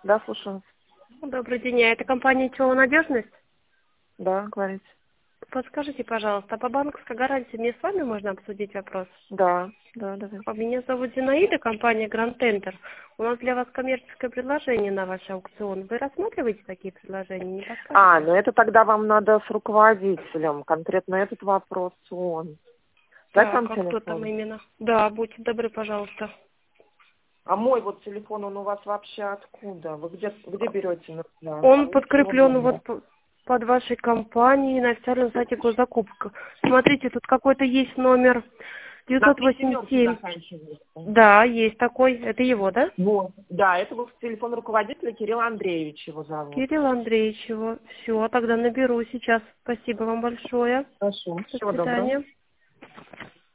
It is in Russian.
Да, слушаю. Добрый день, а это компания ТО «Надежность»? Да, говорите. Подскажите, пожалуйста, а по банковской гарантии мне с вами можно обсудить вопрос? Да, давай. Меня зовут Зинаида, компания Grand Tender. У нас для вас коммерческое предложение на ваш аукцион. Вы рассматриваете такие предложения? Не подскажете? Ну это тогда вам надо с руководителем. Конкретно этот вопрос он. Дать Так, вам а кто там телефон? именно? Да, будьте добры, пожалуйста. А мой вот телефон, он у вас вообще откуда? Вы где берете? Он подкреплен вот под вашей компанией на официальном сайте госзакупок. Смотрите, тут какой-то есть номер На 3 987. заканчивается. Да, есть такой. Это его, да? Вот. Да, это был телефон руководителя Кирилла Андреевича его зовут. Кирилл Андреевич его. Все, тогда наберу сейчас. Спасибо вам большое. Хорошо. До Всего доброго. свидания.